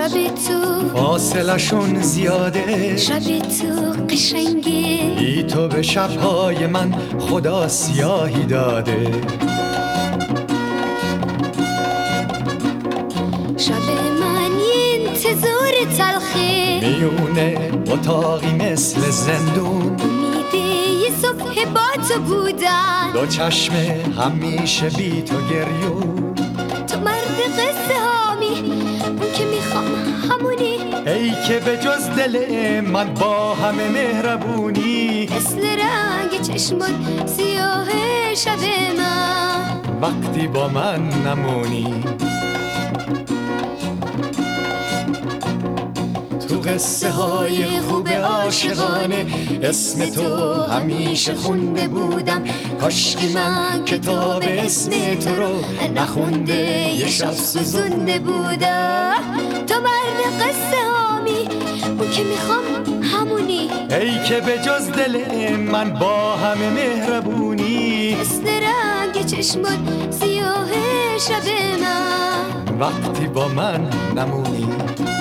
شب تو فاصلشون زیاده، شب تو قشنگه، بی تو به شبهای من خدا سیاهی داده. شب من انتظار تلخه، میونه اتاقی مثل زندون، امیده یه صبح با تو بودن، دو چشم همیشه بی تو گریون. تو مرد قصه هامی، اون که میخوام همونی، ای که به جز دل من با همه مهربونی، مثل رنگ چشمات سیاه شب من، وقتی با من نمونی. تو قصه های خوب عاشقانه اسم تو همیشه خونده بودم، کاشکی من کتاب اسم تو رو نخونده یه شب سوزونده بودم. تو مرد قصه هامی، اون که میخوام همونی، ای که به جز دل من با همه مهربونی، مثل رنگ چشمات سیاه شب من، وقتی با من نمونی.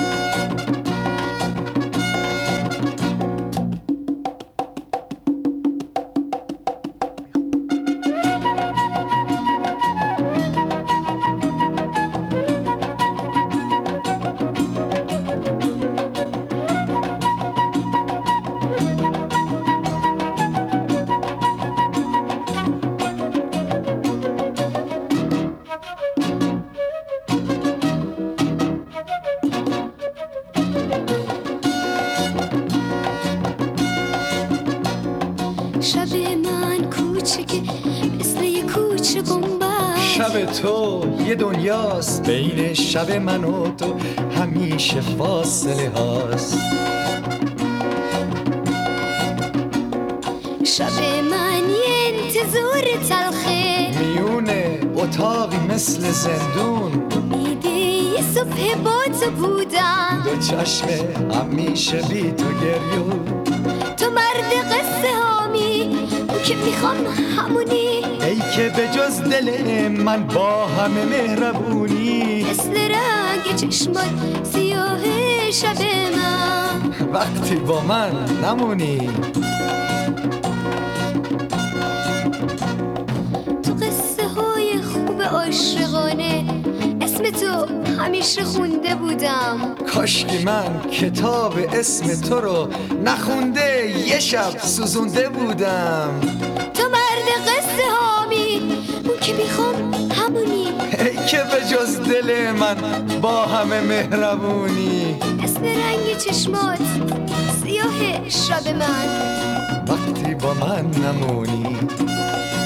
شب من کوچکه مثل یه کوچه بمبه، شب تو یه دنیاست، بین شب من و تو همیشه فاصله هاست. شب من یه انتظار تلخه، میونه اتاقی مثل زندون، امیده یه صبح با تو بودم، دو چشم همیشه بی تو گریون. تو مرد قصه هامی، اون که میخوام همونی، ای که به جز دل من با همه مهربونی، مثل رنگ چشمات سیاه شب من، وقتی با من نمونی. تو قصه های خوب عاشقانه اسم تو همیشه خونده بودم، کاشکی من کتاب اسم تو رو نخونده یه شب سوزونده بودم. تو مرد قصه هامی، اون که میخوام همونی، ای که به جز دل من با همه مهربونی، مثل رنگ چشمات سیاه شب من، وقتی با من نمونی.